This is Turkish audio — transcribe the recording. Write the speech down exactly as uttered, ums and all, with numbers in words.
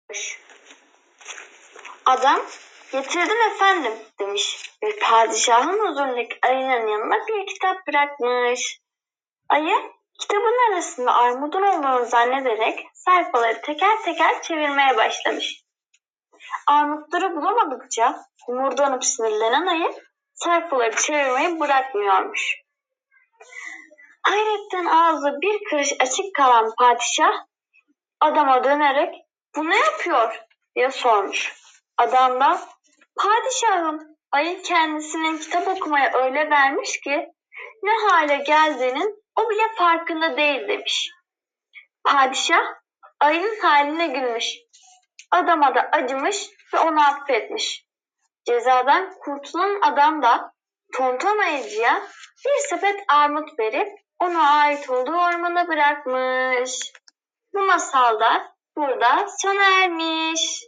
Adam, getirdim efendim demiş ve padişahın huzurundaki ayının yanına bir kitap bırakmış. Ayı, kitabın arasında armudun olduğunu zannederek sayfaları teker teker çevirmeye başlamış. Armutları bulamadıkça homurdanıp sinirlenen ayı sayfaları çevirmeyi bırakmıyormuş. Hayretten ağzı bir karış açık kalan padişah adama dönerek "Bu ne yapıyor?" diye sormuş. Adam da "Padişahım, ayı kendisinin kitap okumaya öyle vermiş ki ne hale geldiğinin o bile farkında değil" demiş. Padişah ayının haline gülmüş. Adama da acımış ve onu affetmiş. Cezadan kurtulan adam da tonton ayıcıya bir sepet armut verip ona ait olduğu ormana bırakmış. Bu masal da burada sona ermiş.